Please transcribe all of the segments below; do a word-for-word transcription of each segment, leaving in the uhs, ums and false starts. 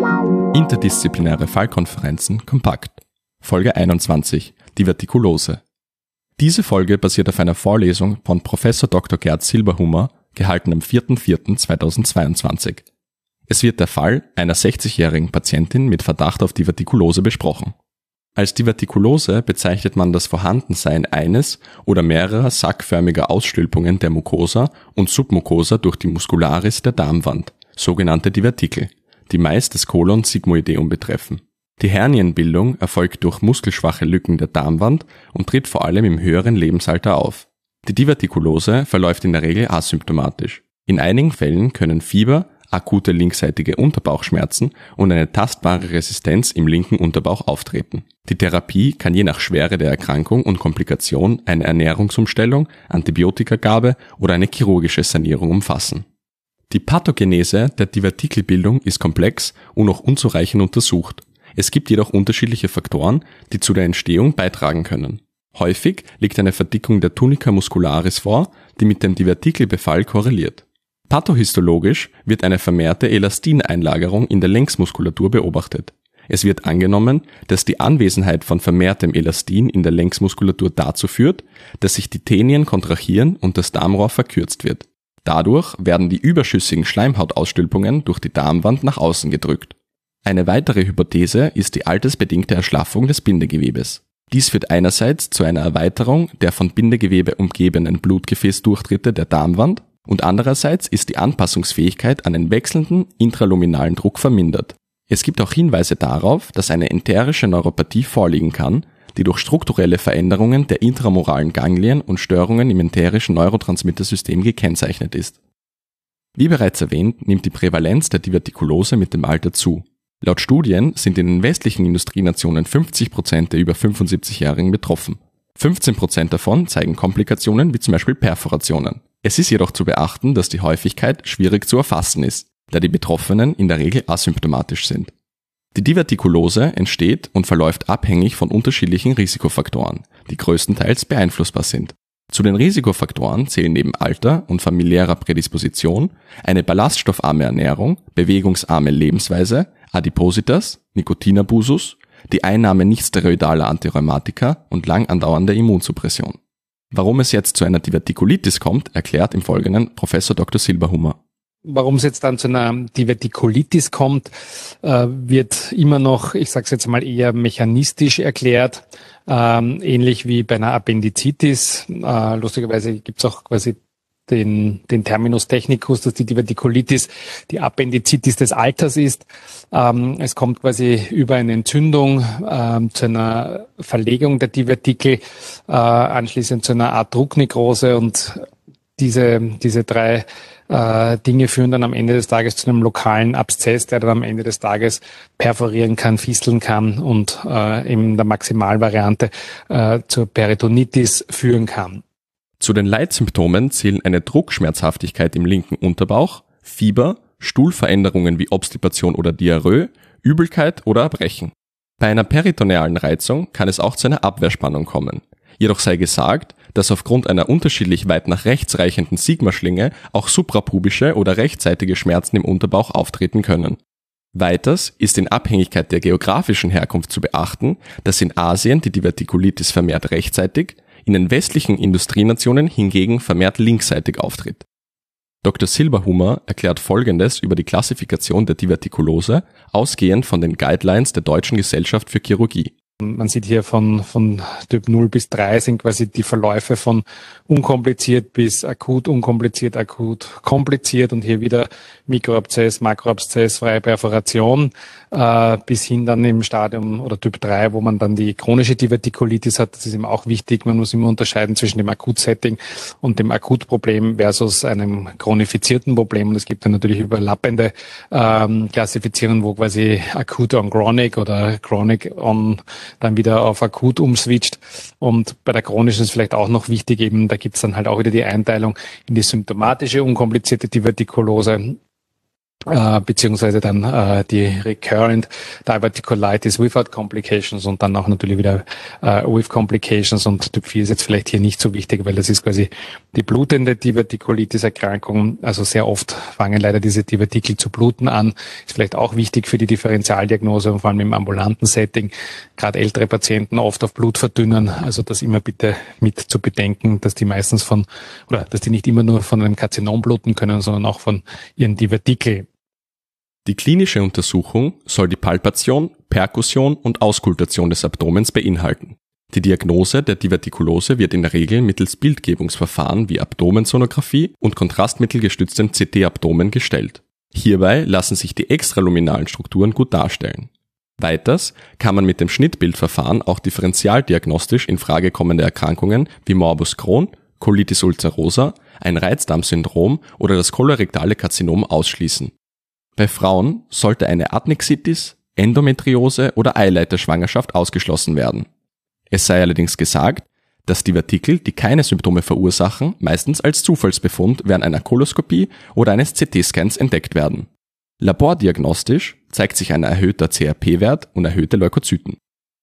Interdisziplinäre Fallkonferenzen kompakt. Folge einundzwanzig. Divertikulose. Diese Folge basiert auf einer Vorlesung von Professor Doktor Gerd Silberhummer, gehalten am vierten vierten zweitausendzweiundzwanzig. Es wird der Fall einer sechzigjährigen Patientin mit Verdacht auf Divertikulose besprochen. Als Divertikulose bezeichnet man das Vorhandensein eines oder mehrerer sackförmiger Ausstülpungen der Mucosa und Submucosa durch die Muscularis der Darmwand, sogenannte Divertikel, die meist das Colon sigmoideum betreffen. Die Hernienbildung erfolgt durch muskelschwache Lücken der Darmwand und tritt vor allem im höheren Lebensalter auf. Die Divertikulose verläuft in der Regel asymptomatisch. In einigen Fällen können Fieber, akute linksseitige Unterbauchschmerzen und eine tastbare Resistenz im linken Unterbauch auftreten. Die Therapie kann je nach Schwere der Erkrankung und Komplikation eine Ernährungsumstellung, Antibiotikagabe oder eine chirurgische Sanierung umfassen. Die Pathogenese der Divertikelbildung ist komplex und noch unzureichend untersucht. Es gibt jedoch unterschiedliche Faktoren, die zu der Entstehung beitragen können. Häufig liegt eine Verdickung der Tunica muscularis vor, die mit dem Divertikelbefall korreliert. Pathohistologisch wird eine vermehrte Elastineinlagerung in der Längsmuskulatur beobachtet. Es wird angenommen, dass die Anwesenheit von vermehrtem Elastin in der Längsmuskulatur dazu führt, dass sich die Tenien kontrahieren und das Darmrohr verkürzt wird. Dadurch werden die überschüssigen Schleimhautausstülpungen durch die Darmwand nach außen gedrückt. Eine weitere Hypothese ist die altersbedingte Erschlaffung des Bindegewebes. Dies führt einerseits zu einer Erweiterung der von Bindegewebe umgebenen Blutgefäßdurchtritte der Darmwand und andererseits ist die Anpassungsfähigkeit an den wechselnden intraluminalen Druck vermindert. Es gibt auch Hinweise darauf, dass eine enterische Neuropathie vorliegen kann, die durch strukturelle Veränderungen der intramoralen Ganglien und Störungen im enterischen Neurotransmittersystem gekennzeichnet ist. Wie bereits erwähnt, nimmt die Prävalenz der Divertikulose mit dem Alter zu. Laut Studien sind in den westlichen Industrienationen fünfzig Prozent der über fünfundsiebzigjährigen betroffen. fünfzehn Prozent davon zeigen Komplikationen wie zum Beispiel Perforationen. Es ist jedoch zu beachten, dass die Häufigkeit schwierig zu erfassen ist, da die Betroffenen in der Regel asymptomatisch sind. Die Divertikulose entsteht und verläuft abhängig von unterschiedlichen Risikofaktoren, die größtenteils beeinflussbar sind. Zu den Risikofaktoren zählen neben Alter und familiärer Prädisposition eine ballaststoffarme Ernährung, bewegungsarme Lebensweise, Adipositas, Nikotinabusus, die Einnahme nichtsteroidaler Antirheumatika und lang andauernde Immunsuppression. Warum es jetzt zu einer Divertikulitis kommt, erklärt im Folgenden Professor Doktor Silberhummer. Warum es jetzt dann zu einer Divertikulitis kommt, äh, wird immer noch, ich sage es jetzt mal eher mechanistisch erklärt, ähm, ähnlich wie bei einer Appendizitis. Äh, lustigerweise gibt es auch quasi den, den Terminus technicus, dass die Divertikulitis die Appendizitis des Alters ist. Ähm, es kommt quasi über eine Entzündung ähm, zu einer Verlegung der Divertikel, äh, anschließend zu einer Art Drucknekrose und diese, diese drei äh, Dinge führen dann am Ende des Tages zu einem lokalen Abszess, der dann am Ende des Tages perforieren kann, fisteln kann und äh, in der Maximalvariante äh, zur Peritonitis führen kann. Zu den Leitsymptomen zählen eine Druckschmerzhaftigkeit im linken Unterbauch, Fieber, Stuhlveränderungen wie Obstipation oder Diarrhoe, Übelkeit oder Erbrechen. Bei einer peritonealen Reizung kann es auch zu einer Abwehrspannung kommen. Jedoch sei gesagt, dass aufgrund einer unterschiedlich weit nach rechts reichenden Sigmaschlinge auch suprapubische oder rechtsseitige Schmerzen im Unterbauch auftreten können. Weiters ist in Abhängigkeit der geografischen Herkunft zu beachten, dass in Asien die Divertikulitis vermehrt rechtsseitig, in den westlichen Industrienationen hingegen vermehrt linksseitig auftritt. Doktor Silberhummer erklärt Folgendes über die Klassifikation der Divertikulose, ausgehend von den Guidelines der Deutschen Gesellschaft für Chirurgie. Man sieht hier von, von Typ null bis drei sind quasi die Verläufe von unkompliziert bis akut, unkompliziert, akut, kompliziert und hier wieder Mikroabszess, Makroabszess, freie Perforation, äh, bis hin dann im Stadium oder Typ drei, wo man dann die chronische Divertikulitis hat. Das ist eben auch wichtig. Man muss immer unterscheiden zwischen dem Akutsetting und dem Akutproblem versus einem chronifizierten Problem. Und es gibt dann natürlich überlappende ähm, Klassifizierungen, wo quasi akut on chronic oder chronic on dann wieder auf akut umswitcht. Und bei der chronischen ist vielleicht auch noch wichtig, eben da gibt es dann halt auch wieder die Einteilung in die symptomatische, unkomplizierte Divertikulose äh, beziehungsweise dann äh, die Recurrent Diverticulitis without Complications und dann auch natürlich wieder äh, with Complications, und Typ vier ist jetzt vielleicht hier nicht so wichtig, weil das ist quasi die blutende Divertikulitis-Erkrankung. Also sehr oft fangen leider diese Divertikel zu bluten an. Ist vielleicht auch wichtig für die Differentialdiagnose und vor allem im ambulanten Setting. Gerade ältere Patienten oft auf Blut verdünnen. Also das immer bitte mit zu bedenken, dass die meistens von, oder dass die nicht immer nur von einem Karzinom bluten können, sondern auch von ihren Divertikel. Die klinische Untersuchung soll die Palpation, Perkussion und Auskultation des Abdomens beinhalten. Die Diagnose der Divertikulose wird in der Regel mittels Bildgebungsverfahren wie Abdomensonographie und kontrastmittelgestütztem C T-Abdomen gestellt. Hierbei lassen sich die extraluminalen Strukturen gut darstellen. Weiters kann man mit dem Schnittbildverfahren auch differentialdiagnostisch in Frage kommende Erkrankungen wie Morbus Crohn, Colitis ulcerosa, ein Reizdarmsyndrom oder das kolorektale Karzinom ausschließen. Bei Frauen sollte eine Adnexitis, Endometriose oder Eileiterschwangerschaft ausgeschlossen werden. Es sei allerdings gesagt, dass Divertikel, die keine Symptome verursachen, meistens als Zufallsbefund während einer Koloskopie oder eines C T-Scans entdeckt werden. Labordiagnostisch zeigt sich ein erhöhter C R P-Wert und erhöhte Leukozyten.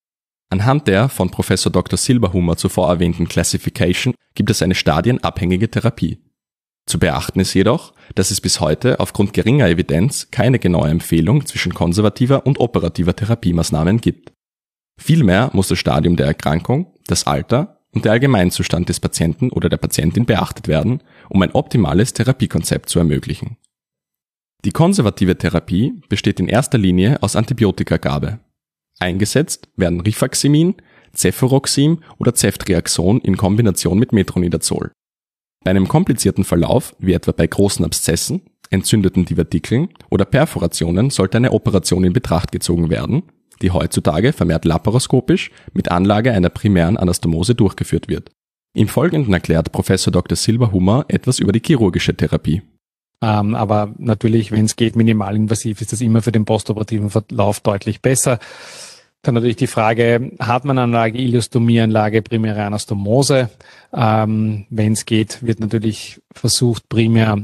Anhand der von Professor Doktor Silberhumer zuvor erwähnten Classification gibt es eine stadienabhängige Therapie. Zu beachten ist jedoch, dass es bis heute aufgrund geringer Evidenz keine genaue Empfehlung zwischen konservativer und operativer Therapiemaßnahmen gibt. Vielmehr muss das Stadium der Erkrankung, das Alter und der Allgemeinzustand des Patienten oder der Patientin beachtet werden, um ein optimales Therapiekonzept zu ermöglichen. Die konservative Therapie besteht in erster Linie aus Antibiotikagabe. Eingesetzt werden Rifaximin, Cefuroxim oder Ceftriaxon in Kombination mit Metronidazol. Bei einem komplizierten Verlauf, wie etwa bei großen Abszessen, entzündeten Divertikeln oder Perforationen, sollte eine Operation in Betracht gezogen werden, die heutzutage vermehrt laparoskopisch mit Anlage einer primären Anastomose durchgeführt wird. Im Folgenden erklärt Professor Doktor Silberhumer etwas über die chirurgische Therapie. Ähm, aber natürlich, wenn es geht, minimalinvasiv, ist das immer für den postoperativen Verlauf deutlich besser. Dann natürlich die Frage, hat man Anlage, Iliostomie-Anlage, primäre Anastomose? Ähm, wenn es geht, wird natürlich versucht, primär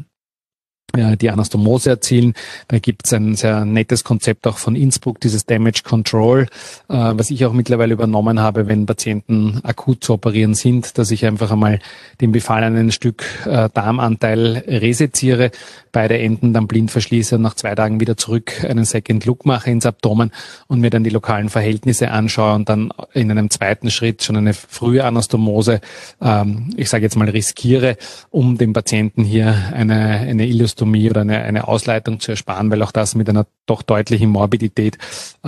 äh, die Anastomose erzielen. Da gibt es ein sehr nettes Konzept auch von Innsbruck, dieses Damage Control, äh, was ich auch mittlerweile übernommen habe, wenn Patienten akut zu operieren sind, dass ich einfach einmal den befallenen Stück äh, Darmanteil reseziere, beide Enden dann blind verschließe und nach zwei Tagen wieder zurück einen Second Look mache ins Abdomen und mir dann die lokalen Verhältnisse anschaue und dann in einem zweiten Schritt schon eine frühe Anastomose, ähm, ich sage jetzt mal riskiere, um dem Patienten hier eine, eine Iliostomie oder eine, eine Ausleitung zu ersparen, weil auch das mit einer doch deutlichen Morbidität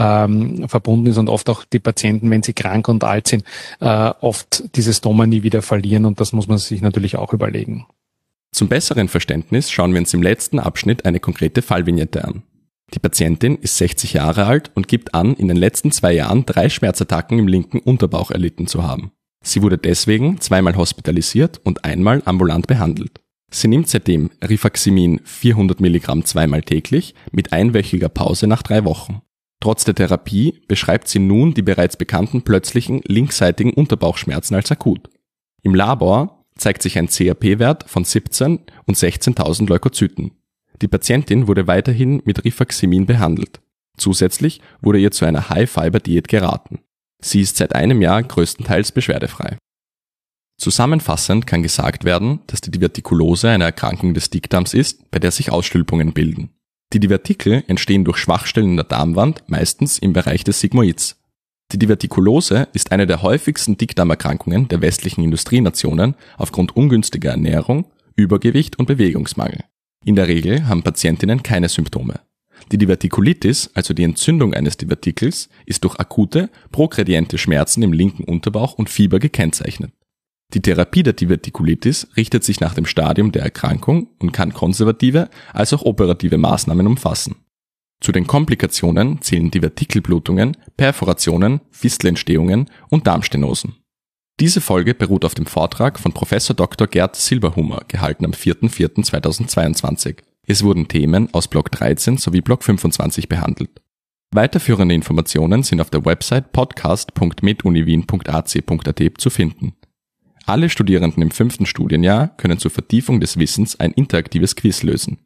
ähm, verbunden ist und oft auch die Patienten, wenn sie krank und alt sind, äh, oft diese Stoma nie wieder verlieren, und das muss man sich natürlich auch überlegen. Zum besseren Verständnis schauen wir uns im letzten Abschnitt eine konkrete Fallvignette an. Die Patientin ist sechzig Jahre alt und gibt an, in den letzten zwei Jahren drei Schmerzattacken im linken Unterbauch erlitten zu haben. Sie wurde deswegen zweimal hospitalisiert und einmal ambulant behandelt. Sie nimmt seitdem Rifaximin vierhundert Milligramm zweimal täglich mit einwöchiger Pause nach drei Wochen. Trotz der Therapie beschreibt sie nun die bereits bekannten plötzlichen linksseitigen Unterbauchschmerzen als akut. Im Labor zeigt sich ein C R P-Wert von siebzehn und sechzehntausend Leukozyten. Die Patientin wurde weiterhin mit Rifaximin behandelt. Zusätzlich wurde ihr zu einer High-Fiber-Diät geraten. Sie ist seit einem Jahr größtenteils beschwerdefrei. Zusammenfassend kann gesagt werden, dass die Divertikulose eine Erkrankung des Dickdarms ist, bei der sich Ausstülpungen bilden. Die Divertikel entstehen durch Schwachstellen in der Darmwand, meistens im Bereich des Sigmoids. Die Divertikulose ist eine der häufigsten Dickdarmerkrankungen der westlichen Industrienationen aufgrund ungünstiger Ernährung, Übergewicht und Bewegungsmangel. In der Regel haben Patientinnen keine Symptome. Die Divertikulitis, also die Entzündung eines Divertikels, ist durch akute, progrediente Schmerzen im linken Unterbauch und Fieber gekennzeichnet. Die Therapie der Divertikulitis richtet sich nach dem Stadium der Erkrankung und kann konservative als auch operative Maßnahmen umfassen. Zu den Komplikationen zählen Divertikelblutungen, Perforationen, Fistelentstehungen und Darmstenosen. Diese Folge beruht auf dem Vortrag von Professor Doktor Gerd Silberhumer, gehalten am vierten vierten zweitausendzweiundzwanzig. Es wurden Themen aus Block dreizehn sowie Block fünfundzwanzig behandelt. Weiterführende Informationen sind auf der Website podcast punkt meduniwien punkt a c punkt a t zu finden. Alle Studierenden im fünften Studienjahr können zur Vertiefung des Wissens ein interaktives Quiz lösen.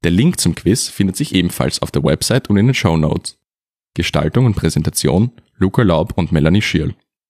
Der Link zum Quiz findet sich ebenfalls auf der Website und in den Shownotes. Gestaltung und Präsentation Luca Laub und Melanie Schierl.